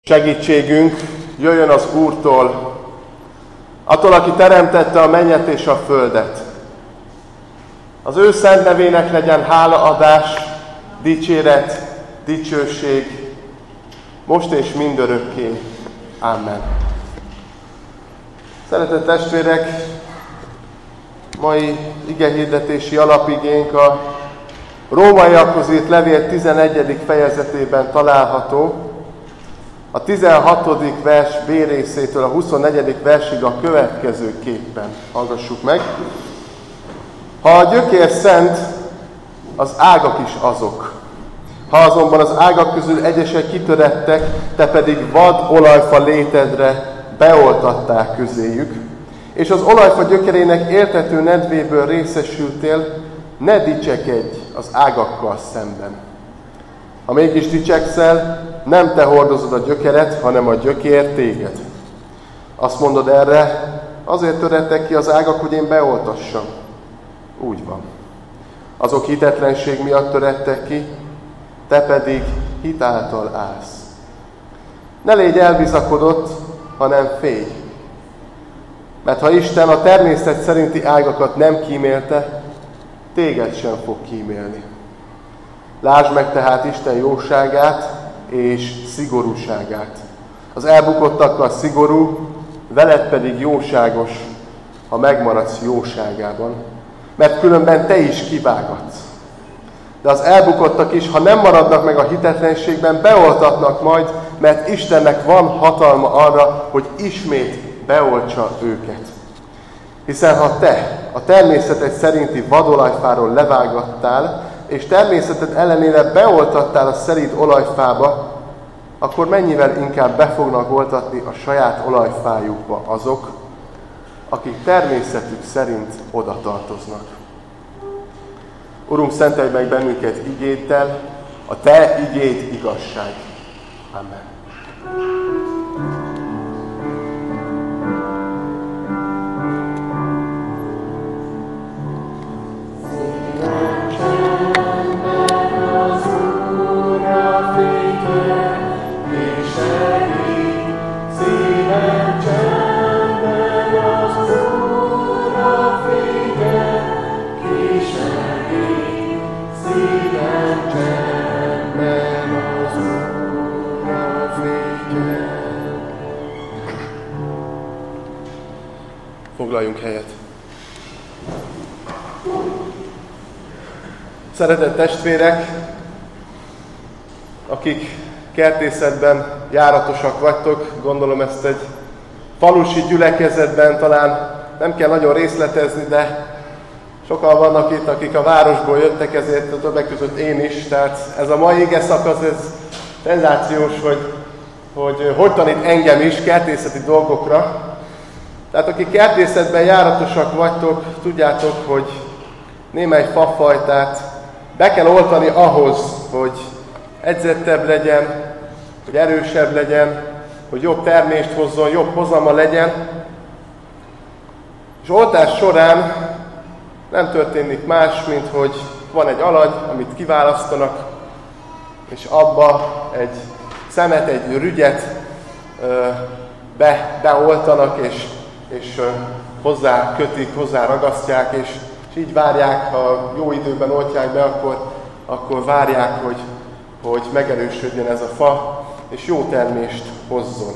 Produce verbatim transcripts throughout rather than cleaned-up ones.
Segítségünk jöjjön az Úrtól, attól, aki teremtette a mennyet és a földet. Az ő szent nevének legyen hálaadás, dicséret, dicsőség, most és mindörökké. Amen. Szeretett testvérek, mai igehirdetési alapigénk a Rómaiakhoz írt levél tizenegyedik fejezetében található. A tizenhatodik vers B részétől a huszonnegyedik versig a következőképpen hallgassuk meg. Ha a gyökér szent, az ágak is azok. Ha azonban az ágak közül egyesek kitörettek, te pedig vad olajfa létedre beoltatták közéjük, és az olajfa gyökerének éltető nedvéből részesültél, ne dicsekedj az ágakkal szemben. Ha mégis dicsekszel, nem te hordozod a gyökeret, hanem a gyökér téged. Azt mondod erre, azért törettek ki az ágak, hogy én beoltassam. Úgy van. Azok hitetlenség miatt törettek ki, te pedig hit által állsz. Ne légy elbizakodott, hanem félj. Mert ha Isten a természet szerinti ágakat nem kímélte, téged sem fog kímélni. Lásd meg tehát Isten jóságát és szigorúságát. Az elbukottakkal szigorú, veled pedig jóságos, ha megmaradsz jóságában, mert különben te is kivágatsz. De az elbukottak is, ha nem maradnak meg a hitetlenségben, beoltatnak majd, mert Istennek van hatalma arra, hogy ismét beoltsa őket. Hiszen ha te a természeted szerinti vadolajfáról levágattál, és természeted ellenére beoltattál a szelíd olajfába, akkor mennyivel inkább be fognak oltatni a saját olajfájukba azok, akik természetük szerint oda tartoznak. Urunk, szentelj meg bennünket igéddel, a te igéd igazság. Amen. Foglaljunk helyet. Szeretett testvérek, akik kertészetben járatosak vagytok, gondolom ezt egy falusi gyülekezetben talán nem kell nagyon részletezni, de sokan vannak itt, akik a városból jöttek, ezért a többek között én is. Tehát ez a mai ige szakasz, ez szenzációs, hogy, hogy hogy tanít engem is kertészeti dolgokra. Tehát akik kertészetben járatosak vagytok, tudjátok, hogy némely fafajtát be kell oltani ahhoz, hogy edzettebb legyen, hogy erősebb legyen, hogy jobb termést hozzon, jobb hozama legyen. És oltás során nem történik más, mint hogy van egy alagy, amit kiválasztanak, és abba egy szemet, egy rügyet be, beoltanak, és és hozzá kötik, hozzá ragasztják, és, és így várják, ha jó időben oltják be, akkor, akkor várják, hogy, hogy megerősödjön ez a fa, és jó termést hozzon.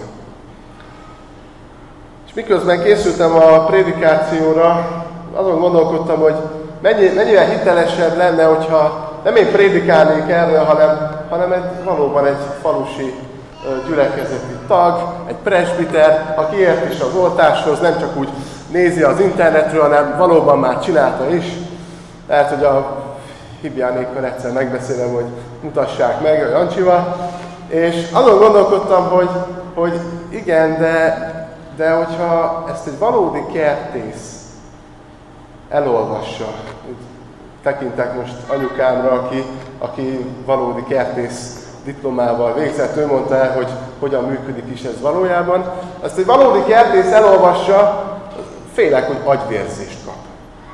És miközben készültem a prédikációra, azon gondolkodtam, hogy mennyi, mennyivel hitelesebb lenne, hogyha nem én prédikálnék erről, hanem, hanem egy, valóban egy falusi gyülekezeti tag, egy presbiter, aki ért is az oltáshoz, nem csak úgy nézi az internetről, hanem valóban már csinálta is. Lehet, hogy a Hibjánékkal egyszer megbeszélem, hogy mutassák meg a Jancsival. És azon gondolkodtam, hogy, hogy igen, de, de hogyha ezt egy valódi kertész elolvassa, tekintek most anyukámra, aki, aki valódi kertész diplomával végzett, ő mondta el, hogy hogyan működik is ez valójában. Azt egy valódi kertész elolvassa, félek, hogy agyvérzést kap.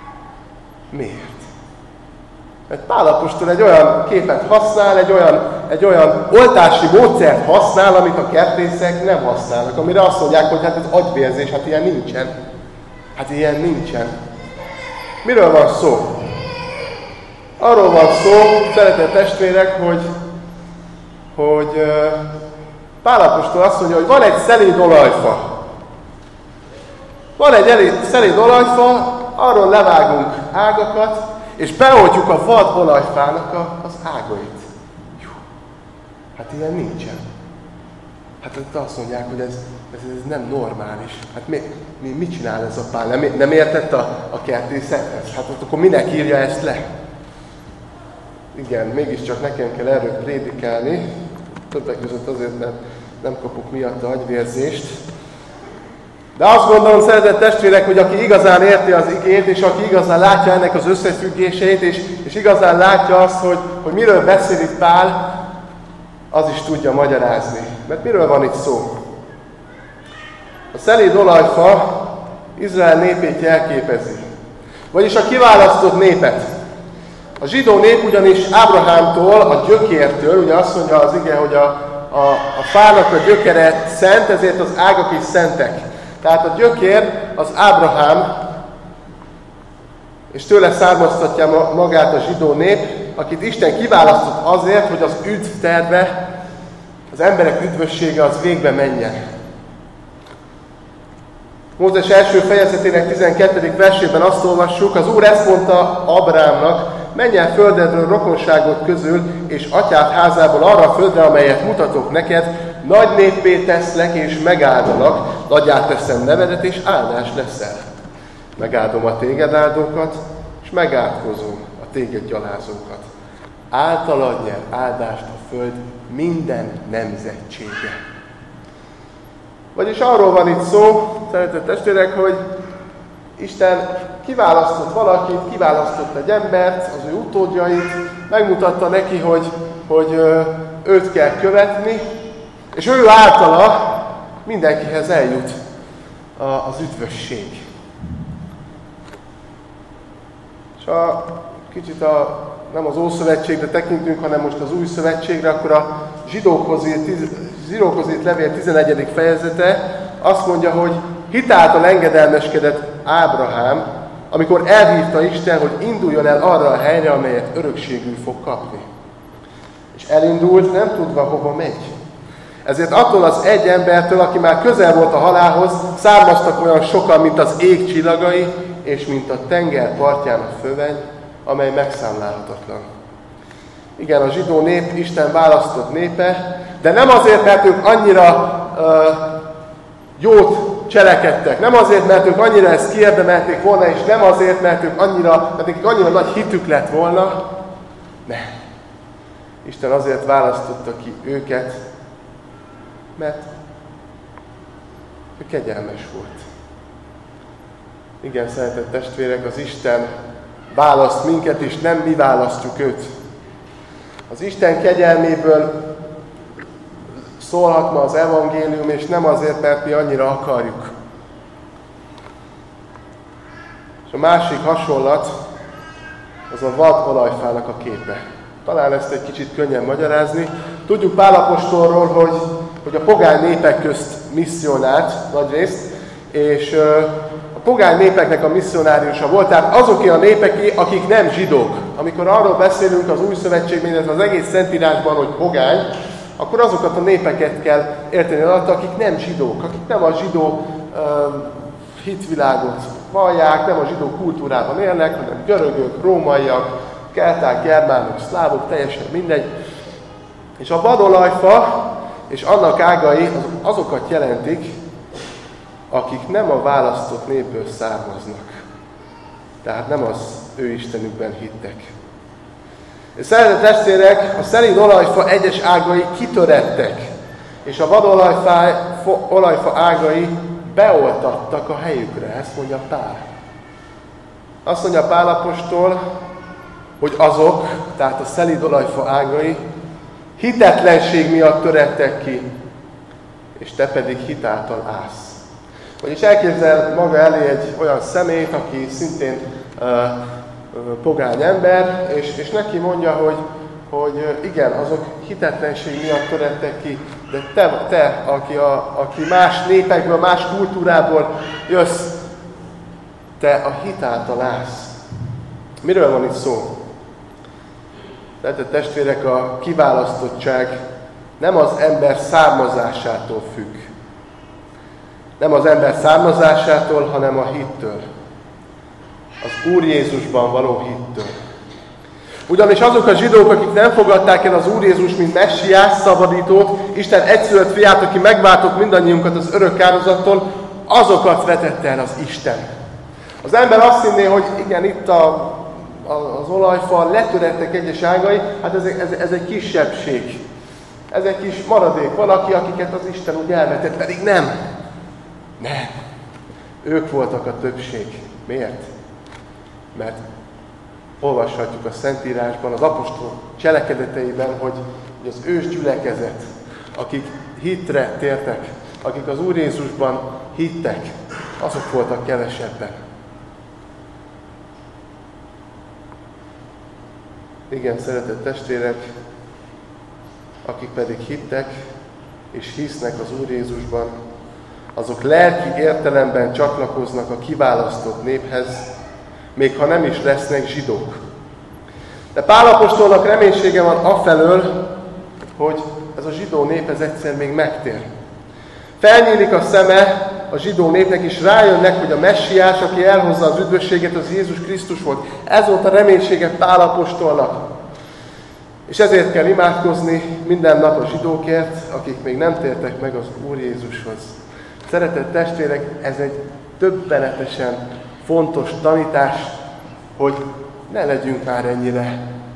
Miért? Mert Pál apostol egy olyan képet használ, egy olyan egy olyan oltási módszert használ, amit a kertészek nem használnak, amire azt mondják, hogy hát ez agyvérzés, hát ilyen nincsen. Hát ilyen nincsen. Miről van szó? Arról van szó, szeretett testvérek, hogy, hogy Pál apostol azt mondja, hogy van egy szelíd olajfa. Van egy elég szelíd olajfa, arról levágunk ágakat, és beoltjuk a vad olajfának a, az ágait. Jú, hát ilyen nincsen. Hát azt mondják, hogy ez, ez, ez nem normális. Hát mi, mi, mit csinál ez a Pál? Nem, nem értett a, a kertészethez? Hát akkor minek írja ezt le? Igen, mégiscsak nekem kell erről prédikálni. Többek között azért, mert nem kapok miatt agyvérzést. De azt gondolom, szeretett testvérek, hogy aki igazán érti az igét, és aki igazán látja ennek az összefüggéseit, és, és igazán látja azt, hogy, hogy miről beszél itt Pál, az is tudja magyarázni. Mert miről van itt szó? A szelíd olajfa Izrael népét jelképezi. Vagyis a kiválasztott népet. A zsidó nép ugyanis Ábrahámtól, a gyökértől, ugye azt mondja az ige, hogy a, a, a fának a gyökere szent, ezért az ágak is szentek. Tehát a gyökér az Ábrahám, és tőle származtatja magát a zsidó nép, akit Isten kiválasztott azért, hogy az üdv terve, az emberek üdvössége az végbe menjen. Mózes első fejezetének tizenkettedik versében azt olvassuk, az Úr ezt mondta Ábrahámnak, menj el földedről, rokonságod közül, és atyád házából arra a földre, amelyet mutatok neked, nagy néppé teszlek, és megáldalak, nagyjá teszem nevedet, és áldás leszel. Megáldom a téged áldókat, és megátkozom a téged gyalázókat. Általad nyer áldást a föld minden nemzetsége. Vagyis arról van itt szó, szeretett testvérek, hogy Isten kiválasztott valakit, kiválasztott egy embert, az ő utódjait, megmutatta neki, hogy, hogy őt kell követni, és ő általa mindenkihez eljut az üdvösség. És ha kicsit a, nem az Ószövetségre tekintünk, hanem most az Új Szövetségre, akkor a Zsidókhoz írt, Zsidókhoz írt levél tizenegyedik fejezete azt mondja, hogy hitáltal engedelmeskedett Ábrahám, amikor elhívta Isten, hogy induljon el arra a helyre, amelyet örökségül fog kapni. És elindult, nem tudva, hova megy. Ezért attól az egy embertől, aki már közel volt a halálhoz, származtak olyan sokan, mint az ég csillagai, és mint a tenger partján a föveny, amely megszámlálhatatlan. Igen, a zsidó nép Isten választott népe, de nem azért, mert ők annyira uh, jót cselekedtek, nem azért, mert ők annyira ezt kiérdemelték volna, és nem azért, mert ők annyira, mert nekik annyira nagy hitük lett volna. Nem. Isten azért választotta ki őket, mert ő kegyelmes volt. Igen, szeretett testvérek, az Isten választ minket, és nem mi választjuk őt. Az Isten kegyelméből szólhatna az evangélium, és nem azért, mert mi annyira akarjuk. És a másik hasonlat, az a vad olajfának a képe. Talán ezt egy kicsit könnyen magyarázni. Tudjuk Pál apostolról, hogy, hogy a pogány népek közt misszionált nagyrészt, és a pogány népeknek a misszionáriusa volt, tehát azoké a népeké, akik nem zsidók. Amikor arról beszélünk az Új Szövetségben, illetve az egész Szentírásban, hogy pogány, akkor azokat a népeket kell érteni alatta, akik nem zsidók, akik nem a zsidó uh, hitvilágot vallják, nem a zsidó kultúrában élnek, hanem görögök, rómaiak, kelták, germánok, szlávok, teljesen mindegy. És a vadolajfa és annak ágai azokat jelentik, akik nem a választott népből származnak. Tehát nem az ő Istenükben hittek. És szeretett testvérek, a szelíd olajfa egyes ágai kitörettek, és a vadolajfa olajfa ágai beoltattak a helyükre, ezt mondja Pál. Azt mondja Pál apostol, hogy azok, tehát a szelíd olajfa ágai hitetlenség miatt törettek ki, és te pedig hitáltal állsz. Vagyis elképzel maga elé egy olyan személyt, aki szintén uh, uh, pogány ember, és, és neki mondja, hogy, hogy igen, azok hitetlenség miatt törettek ki, de te, te aki, a, aki más népekből, más kultúrából jössz, te a hit által állsz. Miről van itt szó? Tehát testvérek, a kiválasztottság nem az ember származásától függ. Nem az ember származásától, hanem a hittől. Az Úr Jézusban való hittől. Ugyanis azok a zsidók, akik nem fogadták el az Úr Jézus, mint messiás, szabadítót, Isten egyszülött fiát, aki megváltott mindannyiunkat az örök áldozattól, azokat vetette el az Isten. Az ember azt hinné, hogy igen, itt a, a, az olajfal letörettek egyes ágai, hát ez, ez, ez egy kisebbség. Ez egy kis maradék, valaki, akiket az Isten úgy elvetett, pedig nem. Nem. Ők voltak a többség. Miért? Mert olvashatjuk a Szentírásban, az apostolok cselekedeteiben, hogy, hogy az ős gyülekezet, akik hitre tértek, akik az Úr Jézusban hittek, azok voltak kevesebben. Igen, szeretett testvérek, akik pedig hittek és hisznek az Úr Jézusban, azok lelki értelemben csatlakoznak a kiválasztott néphez, még ha nem is lesznek zsidók. De Pál apostolnak reménysége van afelől, hogy ez a zsidó nép ez egyszer még megtér. Felnyílik a szeme a zsidó népnek, és rájönnek, hogy a messiás, aki elhozza az üdvösséget, az Jézus Krisztus volt. Ez volt a reménysége Pál apostolnak. És ezért kell imádkozni minden nap a zsidókért, akik még nem tértek meg az Úr Jézushoz. Szeretett testvérek, ez egy döbbenetesen fontos tanítás, hogy ne legyünk már ennyire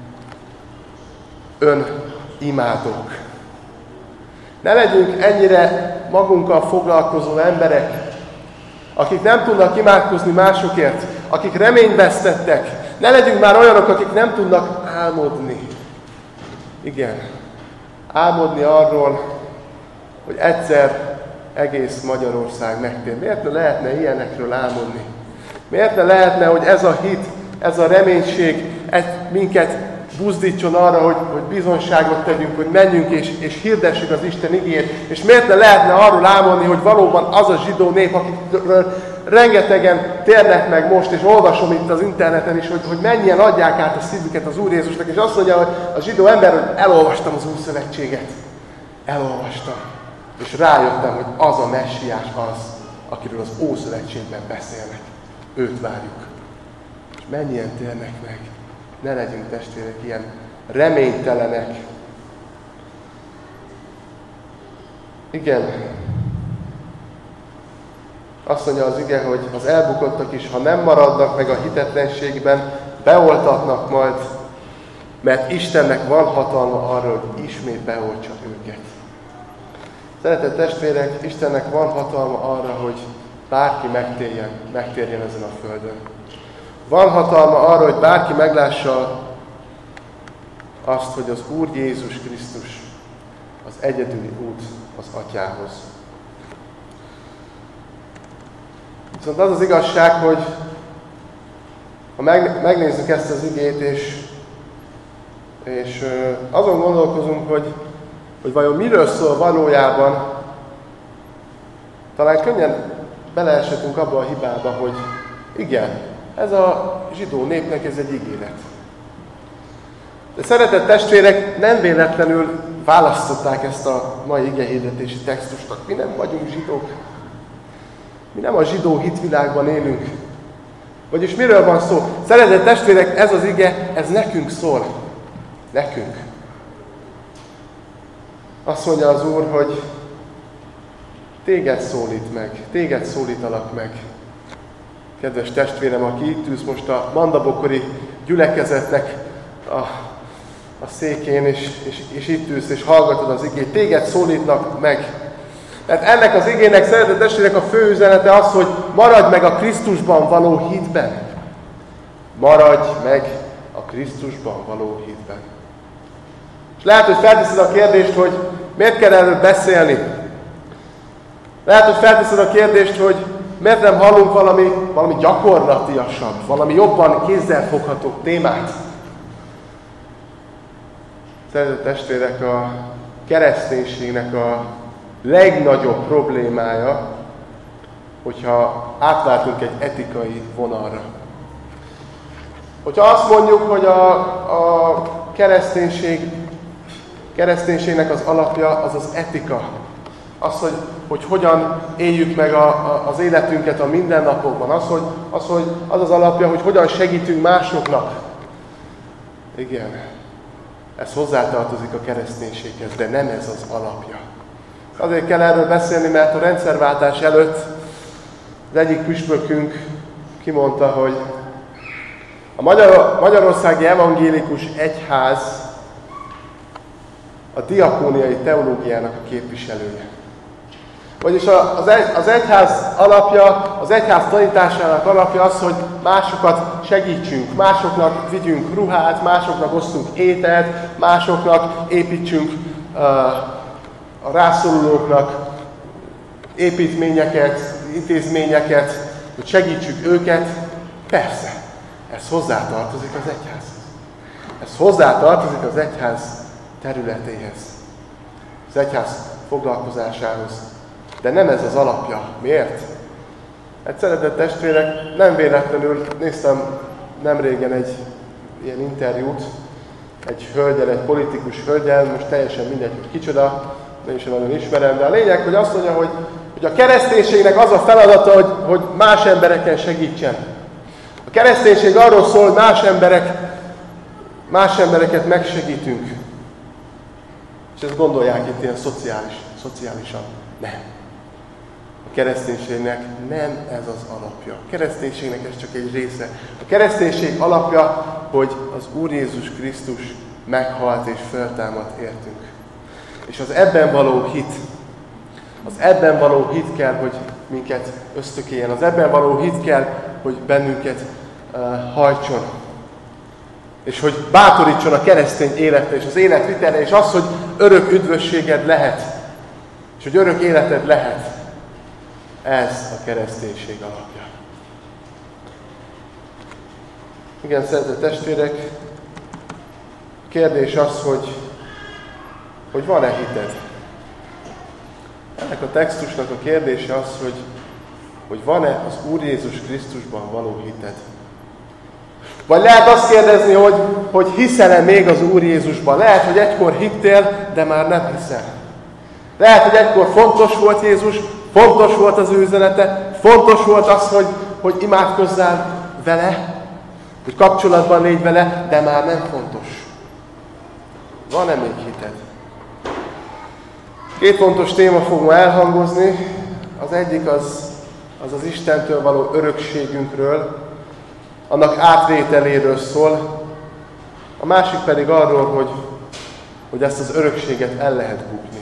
önimádók. Ne legyünk ennyire magunkkal foglalkozó emberek, akik nem tudnak imádkozni másokért, akik reményt vesztettek. Ne legyünk már olyanok, akik nem tudnak álmodni. Igen, álmodni arról, hogy egyszer egész Magyarország megtér. Miért ne lehetne ilyenekről álmodni? Miért ne lehetne, hogy ez a hit, ez a reménység minket buzdítson arra, hogy, hogy bizonságot tegyünk, hogy menjünk és, és hirdessük az Isten igéjét. És miért ne lehetne arról álmodni, hogy valóban az a zsidó nép, akikről rengetegen térnek meg most, és olvasom itt az interneten is, hogy, hogy mennyien adják át a szívüket az Úr Jézusnak, és azt mondja, hogy a zsidó ember, hogy elolvastam az Új Szövetséget. Elolvastam. És rájöttem, hogy az a messiás az, akiről az Ószövetségben beszélnek. Őt várjuk. És mennyien térnek meg. Ne legyünk testvérek ilyen reménytelenek. Igen. Azt mondja az ige, hogy az elbukottak is, ha nem maradnak meg a hitetlenségben, beoltatnak majd, mert Istennek van hatalma arra, hogy ismét beoltsa őket. Szeretett testvérek, Istennek van hatalma arra, hogy bárki megtérjen, megtérjen ezen a földön. Van hatalma arra, hogy bárki meglássa azt, hogy az Úr Jézus Krisztus az egyedüli út az Atyához. Viszont az az igazság, hogy ha megnézzük ezt az igét, és, és azon gondolkozunk, hogy, hogy vajon miről szól valójában, talán könnyen beleeshetünk abba a hibába, hogy igen, ez a zsidó népnek ez egy ígéret. De szeretett testvérek, nem véletlenül választották ezt a mai igehirdetési textust. Mi nem vagyunk zsidók. Mi nem a zsidó hitvilágban élünk. Vagyis miről van szó? Szeretett testvérek, ez az ige, ez nekünk szól. Nekünk. Azt mondja az Úr, hogy téged szólít meg, téged szólítalak meg. Kedves testvérem, aki itt ülsz most a mandabokori gyülekezetnek a, a székén, és, és, és itt ülsz, és hallgatod az igét, téged szólítnak meg. Mert ennek az igének, szeretett testvérek, a fő üzenete az, hogy maradj meg a Krisztusban való hitben. Maradj meg a Krisztusban való hitben. És lehet, hogy felteszed a kérdést, hogy miért kell erről beszélni. Lehet, hogy felteszed a kérdést, hogy miért nem hallunk valami, valami gyakorlatiasabb, valami jobban kézzelfogható témát. Szeretett testvérek, a kereszténységnek a legnagyobb problémája, hogyha átváltunk egy etikai vonalra. Hogyha azt mondjuk, hogy a, a kereszténység, kereszténységnek az alapja az az etika. Az, hogy, hogy hogyan éljük meg a, a, az életünket a mindennapokban. Az, hogy, az, hogy az az alapja, hogy hogyan segítünk másoknak. Igen, ez hozzátartozik a kereszténységhez, de nem ez az alapja. Azért kell erről beszélni, mert a rendszerváltás előtt az egyik püspökünk kimondta, hogy a Magyar, Magyarországi Evangélikus Egyház a diakóniai teológiának a képviselője. Vagyis az, egy, az egyház alapja, az egyház tanításának alapja az, hogy másokat segítsünk, másoknak vigyünk ruhát, másoknak osztunk ételt, másoknak építsünk uh, a rászorulóknak építményeket, intézményeket, hogy segítsük őket. Persze, ez hozzátartozik az egyházhoz. Ez hozzátartozik az egyház területéhez, az egyház foglalkozásához. De nem ez az alapja. Miért? Hát szeretett testvérek, nem véletlenül néztem nemrégen egy ilyen interjút, egy hölgyel, egy politikus hölgyel, most teljesen mindegy, hogy kicsoda, nem is nagyon ismerem, de a lényeg, hogy azt mondja, hogy, hogy a kereszténységnek az a feladata, hogy, hogy más embereken segítsen. A kereszténység arról szól, hogy más, emberek, más embereket megsegítünk. És ezt gondolják itt ilyen szociális, szociálisan. Nem. A kereszténységnek nem ez az alapja. A kereszténységnek ez csak egy része. A kereszténység alapja, hogy az Úr Jézus Krisztus meghalt és feltámadt értünk. És az ebben való hit, az ebben való hit kell, hogy minket ösztökéljen. Az ebben való hit kell, hogy bennünket uh, hajtson. És hogy bátorítson a keresztény életre és az életvitelre, és az, hogy örök üdvösséged lehet. És hogy örök életed lehet. Ez a kereszténység alapja. Igen, szeretett testvérek, a kérdés az, hogy, hogy van-e hited? Ennek a textusnak a kérdése az, hogy, hogy van-e az Úr Jézus Krisztusban való hited? Vagy lehet azt kérdezni, hogy, hogy hiszel-e még az Úr Jézusban? Lehet, hogy egykor hittél, de már nem hiszel. Lehet, hogy egykor fontos volt Jézus, fontos volt az ő üzenete, fontos volt az, hogy, hogy imádkozzál vele, hogy kapcsolatban légy vele, de már nem fontos. Van-e még hited? Két fontos téma fog ma elhangozni. Az egyik az az, az Istentől való örökségünkről, annak átvételéről szól, a másik pedig arról, hogy, hogy ezt az örökséget el lehet bukni.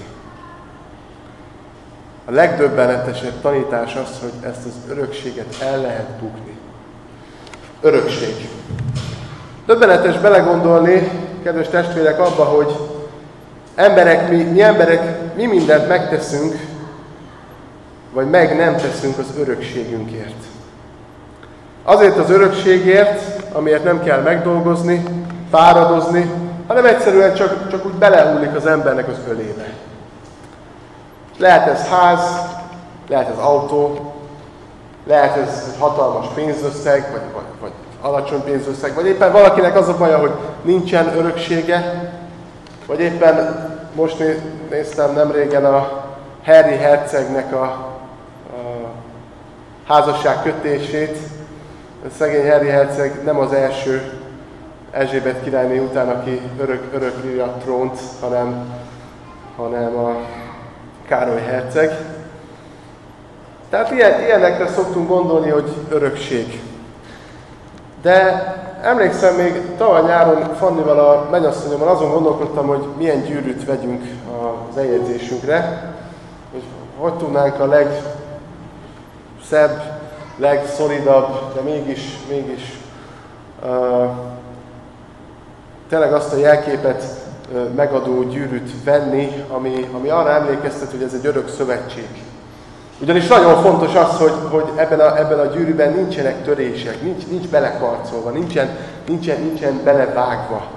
A legdöbbenetesebb tanítás az, hogy ezt az örökséget el lehet bukni. Örökség. Döbbenetes belegondolni, kedves testvérek, abba, hogy emberek, mi, mi emberek mi mindent megteszünk, vagy meg nem teszünk az örökségünkért. Azért az örökségért, amiért nem kell megdolgozni, fáradozni, hanem egyszerűen csak, csak úgy belehullik az embernek az ölébe. Lehet ez ház, lehet ez autó, lehet ez egy hatalmas pénzösszeg, vagy, vagy, vagy alacsony pénzösszeg, vagy éppen valakinek az a baja, hogy nincsen öröksége, vagy éppen most néztem nemrégen a Harry hercegnek a, a házasság kötését. A szegény Harry herceg nem az első Erzsébet királyné után, aki örök, örökli a trónt, hanem, hanem a Károly herceg. Tehát ilyen, ilyenekre szoktunk gondolni, hogy örökség. De emlékszem, még tavaly nyáron Fannival, a mennyasszonyommal azon gondolkodtam, hogy milyen gyűrűt vegyünk az eljegyzésünkre, hogy hogy tudnánk a legszebb, legszolidabb, de mégis, mégis uh, tényleg azt a jelképet uh, megadó gyűrűt venni, ami, ami arra emlékeztet, hogy ez egy örök szövetség. Ugyanis nagyon fontos az, hogy, hogy ebben, a, ebben a gyűrűben nincsenek törések, nincs, nincs belekarcolva, nincsen, nincsen, nincsen belevágva,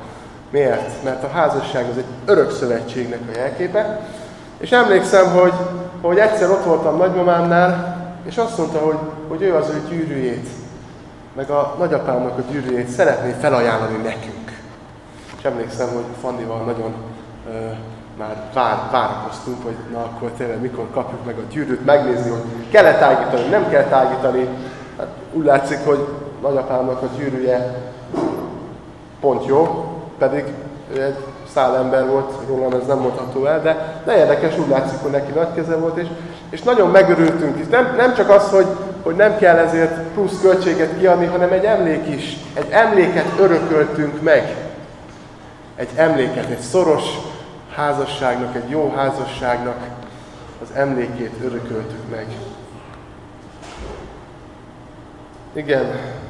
Miért? Mert a házasság az egy örök szövetségnek a jelképe. És emlékszem, hogy, hogy egyszer ott voltam nagymamámnál, és azt mondta, hogy, hogy ő az ő gyűrűjét, meg a nagyapámnak a gyűrűjét szeretné felajánlani nekünk. És emlékszem, hogy Fannival nagyon ö, már vár, várakoztunk, hogy na akkor tényleg mikor kapjuk meg a gyűrűt, megnézni, hogy kell-e tágítani, nem kell tágítani. Hát úgy látszik, hogy nagyapámnak a gyűrűje pont jó, pedig ő egy szál ember volt, rólam ez nem mondható el, de, de érdekes, úgy látszik, hogy neki nagy keze volt, és, és nagyon megörültünk is. Nem, nem csak az, hogy, hogy nem kell ezért plusz költséget kiadni, hanem egy emlék is. Egy emléket örököltünk meg. Egy emléket, egy szoros házasságnak, egy jó házasságnak az emlékét örököltük meg. Igen,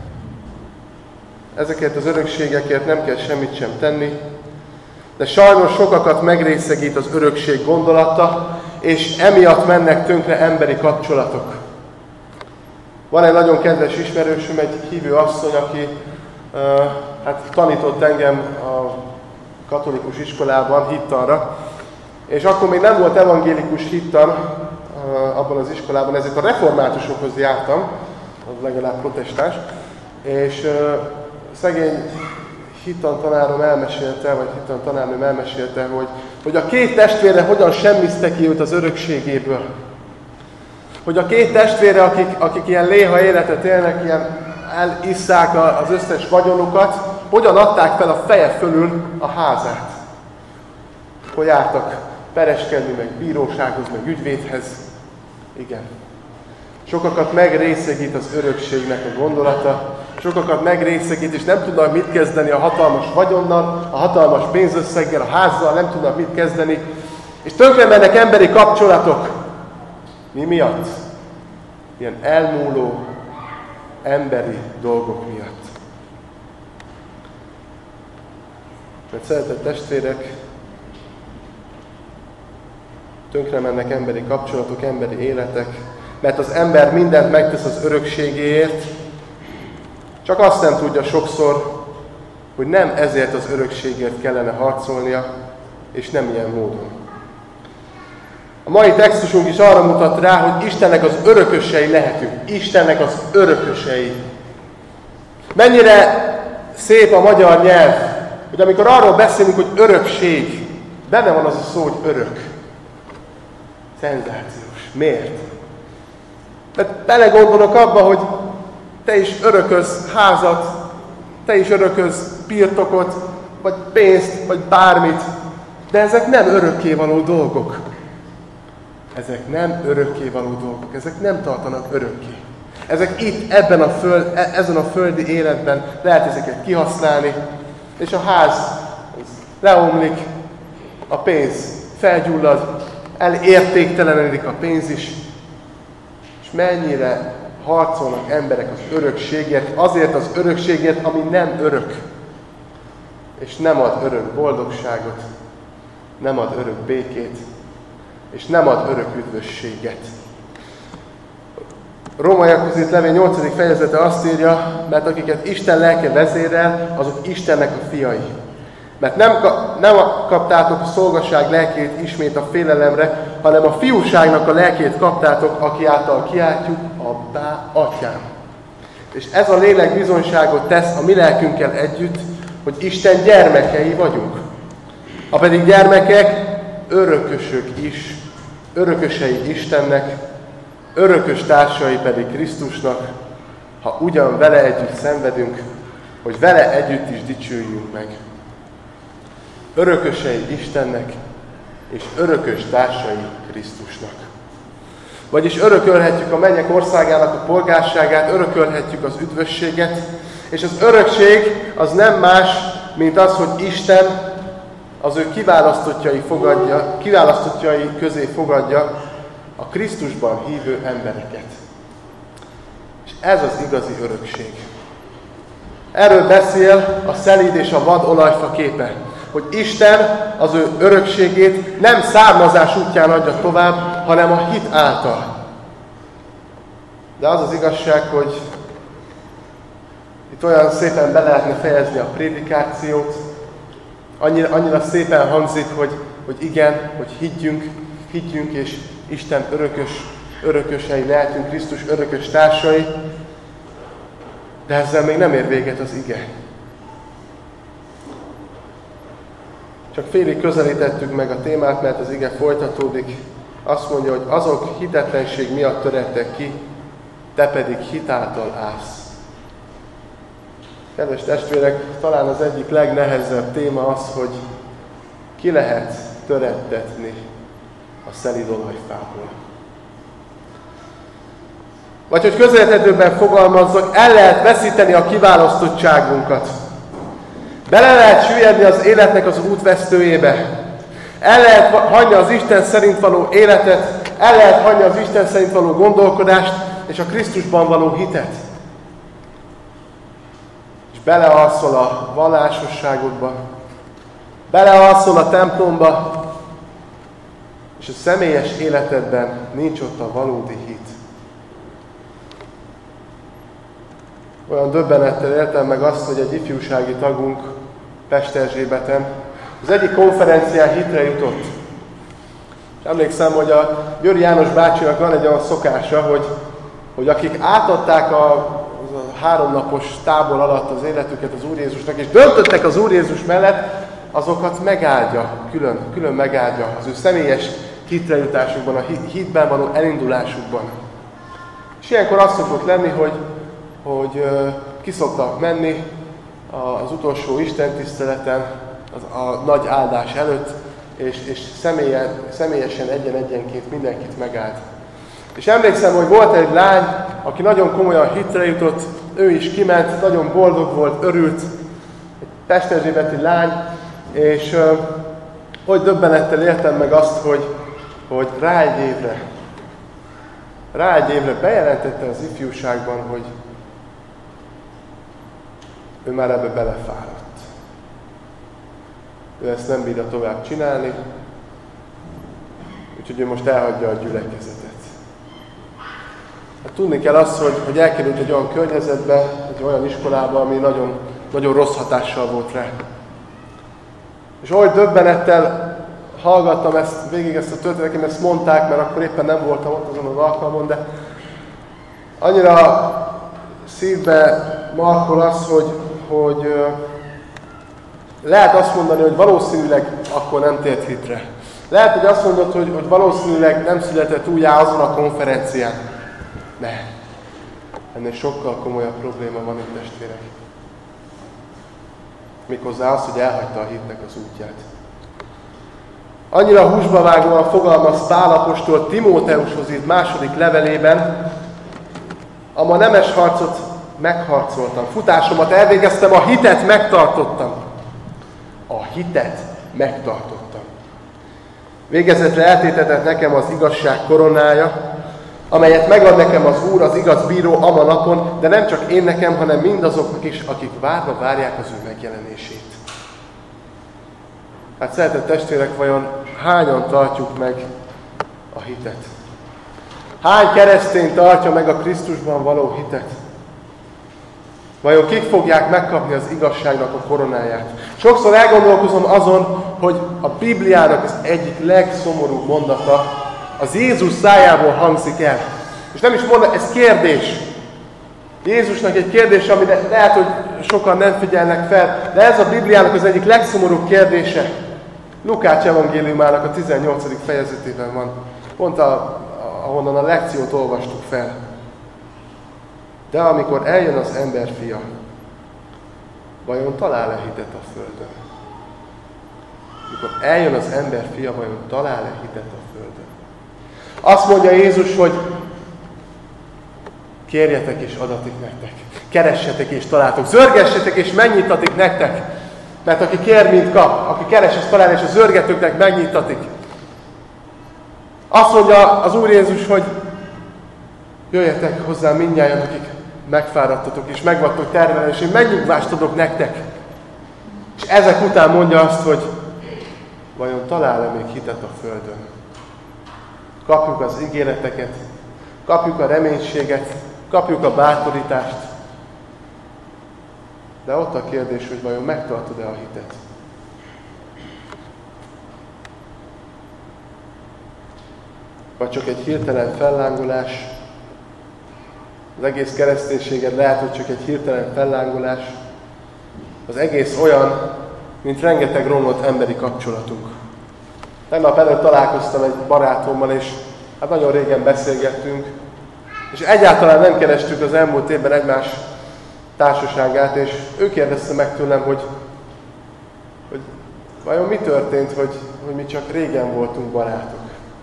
ezeket az örökségekért nem kell semmit sem tenni, de sajnos sokakat megrészegít az örökség gondolata, és emiatt mennek tönkre emberi kapcsolatok. Van egy nagyon kedves ismerősöm, egy hívő asszony, aki uh, hát tanított engem a katolikus iskolában hittanra, és akkor még nem volt evangélikus hittan uh, abban az iskolában, ezért a reformátusokhoz jártam, az legalább protestáns, és uh, szegény hittantanárom elmesélte, vagy hittantanárnőm elmesélte, hogy, hogy a két testvére hogyan semmizte ki őt az örökségéből. Hogy a két testvére, akik, akik ilyen léha életet élnek, ilyen elisszák az összes vagyonukat, hogyan adták fel a feje fölül a házát. Hogy jártak pereskedni, meg bírósághoz, meg ügyvédhez. Igen. Sokakat megrészegít az örökségnek a gondolata, sokakat megrészegít, és nem tudnak mit kezdeni a hatalmas vagyonnal, a hatalmas pénzösszeggel, a házzal, nem tudnak mit kezdeni, és tönkre mennek emberi kapcsolatok. Mi miatt? Ilyen elmúló emberi dolgok miatt. Mert szeretett testvérek, tönkre mennek emberi kapcsolatok, emberi életek, mert az ember mindent megtesz az örökségéért, csak azt nem tudja sokszor, hogy nem ezért az örökségért kellene harcolnia, és nem ilyen módon. A mai textusunk is arra mutat rá, hogy Istennek az örökösei lehetünk. Istennek az örökösei. Mennyire szép a magyar nyelv, hogy amikor arról beszélünk, hogy örökség, benne van az a szó, hogy örök. Szenzációs. Miért? Mert belegondolok abba, hogy te is örököz házat, te is örököz birtokot, vagy pénzt, vagy bármit, de ezek nem örökkévaló dolgok. Ezek nem örökkévaló dolgok, ezek nem tartanak örökké. Ezek itt, ebben a föld, ezen a földi életben lehet ezeket kihasználni, és a ház leomlik, a pénz felgyullad, elértéktelenedik a pénz is, és mennyire harcolnak emberek az örökségért, azért az örökségért, ami nem örök, és nem ad örök boldogságot, nem ad örök békét, és nem ad örök üdvösséget. Rómaiakhoz írt levél nyolcadik fejezete azt írja, mert akiket Isten lelke vezérel, azok Istennek a fiai. Mert nem, nem kaptátok a szolgasság lelkét ismét a félelemre, hanem a fiúságnak a lelkét kaptátok, aki által kiáltjuk, Abbá, Atyám. És ez a lélek bizonyságot tesz a mi lelkünkkel együtt, hogy Isten gyermekei vagyunk. Ha pedig gyermekek, örökösök is, örökösei Istennek, örökös társai pedig Krisztusnak, ha ugyan vele együtt szenvedünk, hogy vele együtt is dicsőjünk meg. Örökösei Istennek, és örökös társai Krisztusnak. Vagyis örökölhetjük a mennyek országának a polgárságát, örökölhetjük az üdvösséget, és az örökség az nem más, mint az, hogy Isten az ő kiválasztottjai, fogadja, kiválasztottjai közé fogadja a Krisztusban hívő embereket. És ez az igazi örökség. Erről beszél a szelíd és a vad olajfa képe, hogy Isten az ő örökségét nem származás útján adja tovább, hanem a hit által. De az az igazság, hogy itt olyan szépen be lehetne fejezni a prédikációt, Annyira, annyira szépen hangzik, hogy, hogy igen, hogy higgyünk, higgyünk, és Isten örökös, örökösei lehetünk, Krisztus örökös társai, de ezzel még nem ér véget az ige. Csak félig közelítettük meg a témát, mert az ige folytatódik. Azt mondja, hogy azok hitetlenség miatt törettek ki, te pedig hitáltal állsz. Kedves testvérek, talán az egyik legnehezebb téma az, hogy ki lehet törettetni a szelíd olajfából. Vagy hogy közérthetőbben fogalmazzak, el lehet veszíteni a kiválasztottságunkat. Bele lehet süllyedni az életnek az útvesztőjébe. El lehet hagyni az Isten szerint való életet, el lehet hagyni az Isten szerint való gondolkodást, és a Krisztusban való hitet. És belealszol a vallásosságodba, belealszol a templomba, és a személyes életedben nincs ott a valódi hit. Olyan döbbenettel éltem meg azt, hogy egy ifjúsági tagunk Pesterzsébeten az egyik konferencián hitre jutott. És emlékszem, hogy a Győri János bácsinak van egy olyan szokása, hogy, hogy akik átadták a, a háromnapos tábor alatt az életüket az Úr Jézusnak, és döntöttek az Úr Jézus mellett, azokat megáldja, külön, külön megáldja az ő személyes hitre jutásukban, a hitben való elindulásukban. És ilyenkor az szokott lenni, hogy, hogy uh, ki szoktak menni az utolsó istentiszteleten, az, a nagy áldás előtt, és, és személyen, személyesen egyen-egyenként mindenkit megáld. És emlékszem, hogy volt egy lány, aki nagyon komolyan hitre jutott, ő is kiment, nagyon boldog volt, örült, egy pesterzsébeti lány, és uh, hogy döbbenettel éltem meg azt, hogy, hogy rá egy évre, rá egy évre bejelentette az ifjúságban, hogy ő már ebbe belefáradt. Ő ezt nem bírja tovább csinálni, úgyhogy ő most elhagyja a gyülekezetet. Hát tudni kell azt, hogy, hogy elkerült egy olyan környezetbe, egy olyan iskolába, ami nagyon, nagyon rossz hatással volt rá. És ahogy döbbenettel hallgattam ezt, végig ezt a történetet, ezt mondták, mert akkor éppen nem voltam ott azon az alkalmon, de annyira szívbe markol az, hogy, hogy lehet azt mondani, hogy valószínűleg akkor nem tért hitre. Lehet, hogy azt mondod, hogy, hogy valószínűleg nem született újjá azon a konferencián. Ne. Ennél sokkal komolyabb probléma van itt, testvérek. Méghozzá az, hogy elhagyta a hitnek az útját. Annyira húsba vágóan fogalmaz Pál apostol Timóteushoz írt második levelében, ama nemes harcot megharcoltam, futásomat elvégeztem, a hitet megtartottam. A hitet megtartottam. Végezetre eltétetett nekem az igazság koronája, amelyet megad nekem az Úr, az igaz bíró ama napon, de nem csak én nekem, hanem mindazoknak is, akik várva várják az ő megjelenését. Hát szeretett testvérek, vajon hányan tartjuk meg a hitet? Hány keresztény tartja meg a Krisztusban való hitet? Vajon kik fogják megkapni az igazságnak a koronáját? Sokszor elgondolkozom azon, hogy a Bibliának az egyik legszomorúbb mondata az Jézus szájából hangzik el. És nem is mondom, ez kérdés. Jézusnak egy kérdés, amire lehet, hogy sokan nem figyelnek fel, de ez a Bibliának az egyik legszomorúbb kérdése. Lukács evangéliumának a tizennyolcadik fejezetében van. Pont a, ahonnan a lekciót olvastuk fel. De amikor eljön az emberfia, vajon talál-e hitet a földön? Amikor eljön az emberfia, vajon talál-e hitet a földön? Azt mondja Jézus, hogy kérjetek és adatik nektek. Keressetek és találtok. Zörgessetek és megnyitatik nektek. Mert aki kér, mint kap. Aki keres, és talál, és a zörgetőknek megnyitatik. Azt mondja az Úr Jézus, hogy jöjjetek hozzám mindnyájan, akik megfáradtatok, és meg vagytok terhelve, és én megnyugvást adok nektek. És ezek után mondja azt, hogy vajon talál-e még hitet a földön? Kapjuk az ígéreteket, kapjuk a reménységet, kapjuk a bátorítást. De ott a kérdés, hogy vajon megtartod-e a hitet? vagy csak egy hirtelen fellángolás. Az egész kereszténységed lehet, hogy csak egy hirtelen fellángolás. Az egész olyan, mint rengeteg romlott emberi kapcsolatunk. Tegnap előtt találkoztam egy barátommal, és hát nagyon régen beszélgettünk, és egyáltalán nem kerestük az elmúlt évben egymás társaságát, és ő kérdezte meg tőlem, hogy, hogy vajon mi történt, hogy, hogy mi csak régen voltunk barátok.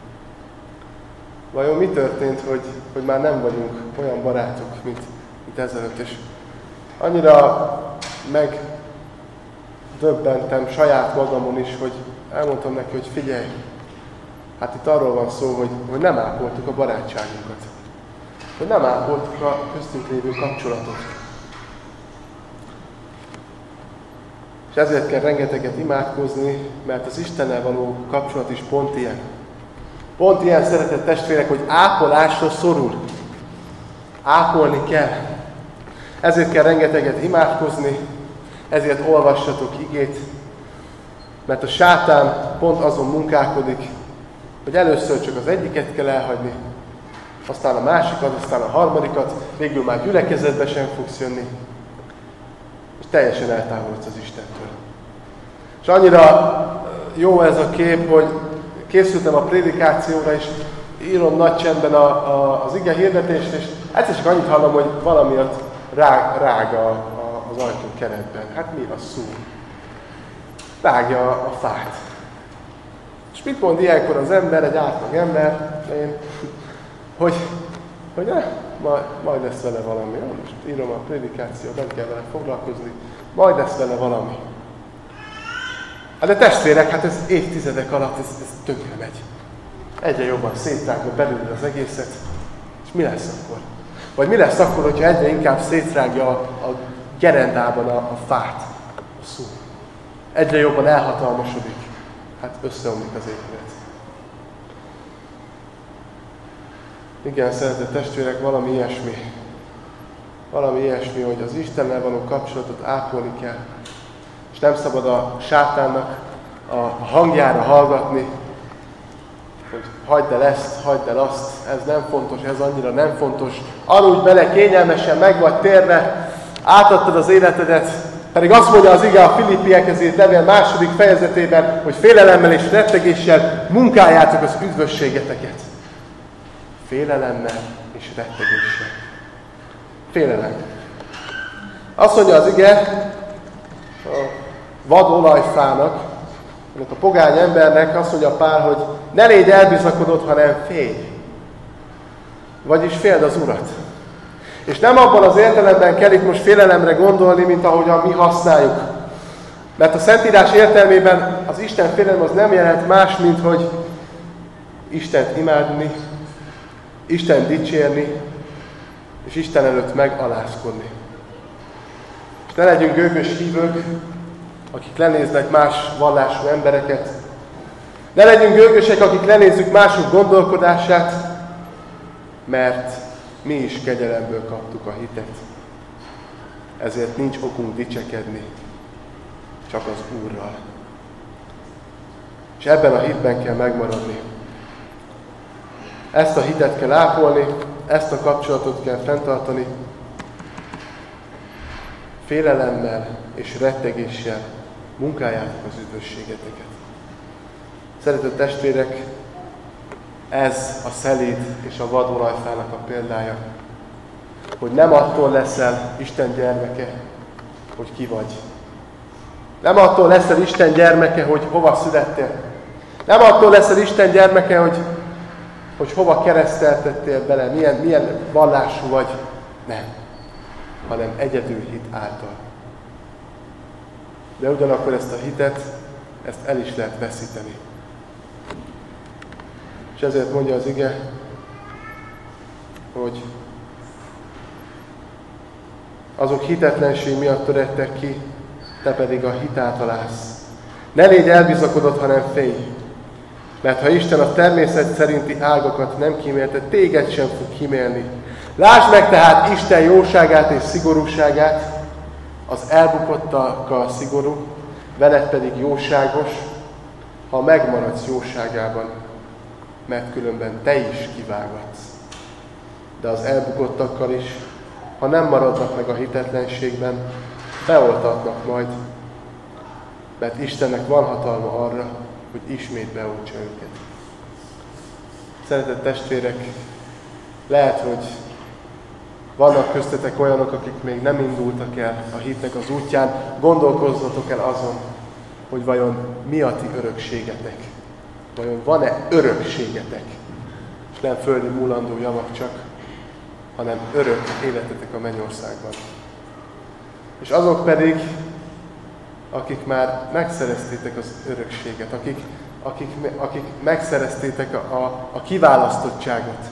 Vajon mi történt, hogy, hogy már nem vagyunk olyan barátok, mint, mint ezelőtt. És annyira megdöbbentem saját magamon is, hogy elmondtam neki, hogy figyelj, hát itt arról van szó, hogy, hogy nem ápoltuk a barátságunkat. Hogy nem ápoltuk a köztünk lévő kapcsolatot. És ezért kell rengeteget imádkozni, mert az Istennel való kapcsolat is pont ilyen. Pont ilyen, szeretett testvérek, hogy ápolásra szorul. Ápolni kell. Ezért kell rengeteget imádkozni, ezért olvassatok igét, mert a sátán pont azon munkálkodik, hogy először csak az egyiket kell elhagyni, aztán a másikat, aztán a harmadikat, végül már gyülekezetbe sem fogsz jönni, és teljesen eltávolodsz az Istentől. És annyira jó ez a kép, hogy készültem a prédikációra, és írom nagy csendben a, a, az ige hirdetést, és egyszer csak annyit hallom, hogy valamiatt rág, rág a, a, az ajtókeretben. Hát mi a szó? Rágja a, a fát. És mit mond ilyenkor az ember, egy átlag ember, én, hogy, hogy eh, majd, majd lesz vele valami. Most írom a prédikációt, nem kell vele foglalkozni, majd lesz vele valami. Hát de testvérek, hát ez évtizedek alatt ez, ez tönkre megy. Egyre jobban szétrágva belül az egészet. És mi lesz akkor? Vagy mi lesz akkor, hogyha egyre inkább szétrágja a, a gerendában a, a fát, a szó? Egyre jobban elhatalmasodik. Hát összeomlik az épület. Igen, szeretett testvérek, valami ilyesmi. Valami ilyesmi, hogy az Istennel való kapcsolatot ápolni kell. És nem szabad a sátánnak a hangjára hallgatni, hogy hagyd el ezt, hagyd el azt, ez nem fontos, ez annyira nem fontos. Aludj bele, kényelmesen meg vagy térve, átadtad az életedet, pedig azt mondja az ige a Filippiekhez írt levél második fejezetében, hogy félelemmel és rettegéssel munkáljátok az üdvösségeteket. Félelemmel és rettegéssel. Félelem. Azt mondja az ige, a vad olajfának, annak a pogány embernek azt mondja Pál, hogy ne légy elbizakodott, hanem félj. Vagyis féld az Urat. És nem abban az értelemben kell itt most félelemre gondolni, mint ahogyan mi használjuk. Mert a Szentírás értelmében az Isten félelem az nem jelent más, mint hogy Istent imádni, Isten dicsérni, és Isten előtt megalázkodni. És ne legyünk gőgös hívők, akik lenéznek más vallású embereket. Ne legyünk gőgösek, akik lenézzük mások gondolkodását, mert mi is kegyelemből kaptuk a hitet. Ezért nincs okunk dicsekedni, csak az Úrral. És ebben a hitben kell megmaradni. Ezt a hitet kell ápolni, ezt a kapcsolatot kell fenntartani, félelemmel és rettegéssel munkáljátok az üdvösségeteket. Szeretett testvérek, ez a szelíd és a vad olajfának a példája, hogy nem attól leszel Isten gyermeke, hogy ki vagy. Nem attól leszel Isten gyermeke, hogy hova születtél. Nem attól leszel Isten gyermeke, hogy, hogy hova kereszteltettél bele, milyen, milyen vallású vagy. Nem. Hanem egyedül hit által. De ugyanakkor ezt a hitet, ezt el is lehet veszíteni. És ezért mondja az ige, hogy azok hitetlenség miatt törettek ki, te pedig a hit által állsz. Ne légy elbizakodott, hanem félj. Mert ha Isten a természet szerinti ágakat nem kímélte, téged sem fog kímélni. Lásd meg tehát Isten jóságát és szigorúságát, az elbukottakkal szigorú, veled pedig jóságos, ha megmaradsz jóságában. mert különben te is kivágatsz. De az elbugottakkal is, ha nem maradnak meg a hitetlenségben, beoltatnak majd, mert Istennek van hatalma arra, hogy ismét beoltsa őket. Szeretett testvérek, lehet, hogy vannak köztetek olyanok, akik még nem indultak el a hitnek az útján, gondolkozzatok el azon, hogy vajon mi a ti örökségetek. Vajon van-e örökségetek? És nem földi múlandó javak csak, hanem örök életetek a mennyországban. És azok pedig, akik már megszereztétek az örökséget, akik, akik, akik megszereztétek a, a, a kiválasztottságot,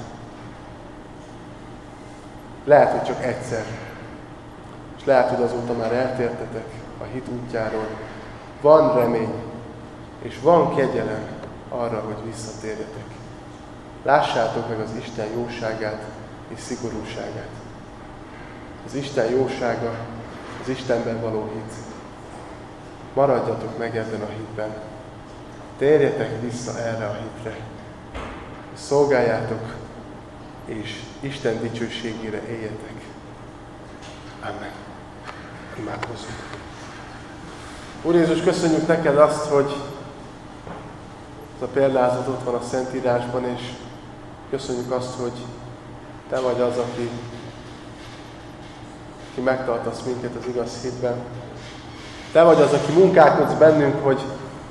lehet, hogy csak egyszer, és lehet, hogy azóta már eltértetek a hit útjáról. Van remény, és van kegyelem arra, hogy visszatérjetek. Lássátok meg az Isten jóságát és szigorúságát. Az Isten jósága, az Istenben való hit. Maradjatok meg ebben a hitben. Térjetek vissza erre a hitre. Szolgáljátok, és Isten dicsőségére éljetek. Amen. Imádkozzunk. Úr Jézus, köszönjük neked azt, hogy ez a példázat ott van a Szentírásban, és köszönjük azt, hogy te vagy az, aki, aki megtartasz minket az igaz hitben. Te vagy az, aki munkálkodsz bennünk, hogy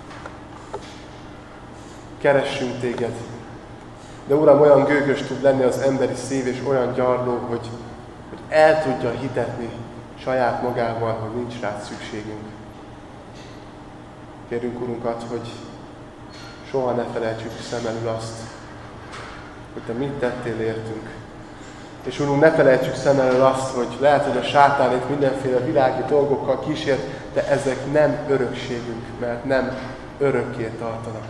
keressünk téged. De Uram, olyan gőgös tud lenni az emberi szív, és olyan gyarló, hogy, hogy el tudja hitetni saját magával, hogy nincs rád szükségünk. Kérünk, Urunkat, hogy soha ne felejtsük szem elől azt, hogy te mit tettél értünk. És Urunk, ne felejtsük szem elől azt, hogy lehet, hogy a sátán itt mindenféle világi dolgokkal kísért, de ezek nem örökségünk, mert nem örökké tartanak.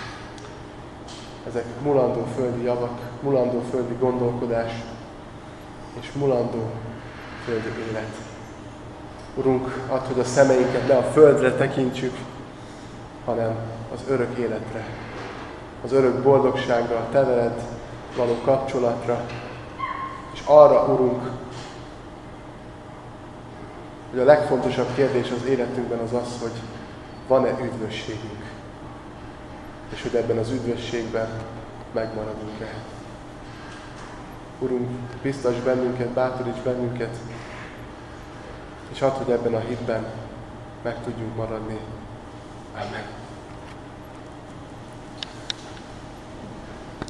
Ezek mulandó földi javak, mulandó földi gondolkodás, és mulandó földi élet. Urunk, add, hogy a szemeinket ne a földre tekintsük, hanem az örök életre, az örök boldogságra, a te veled való kapcsolatra, és arra, Urunk, hogy a legfontosabb kérdés az életünkben az az, hogy van-e üdvösségünk, és hogy ebben az üdvösségben megmaradunk-e. Urunk, biztos bennünket, bátoríts bennünket, és add, hogy ebben a hitben meg tudjunk maradni. Amen.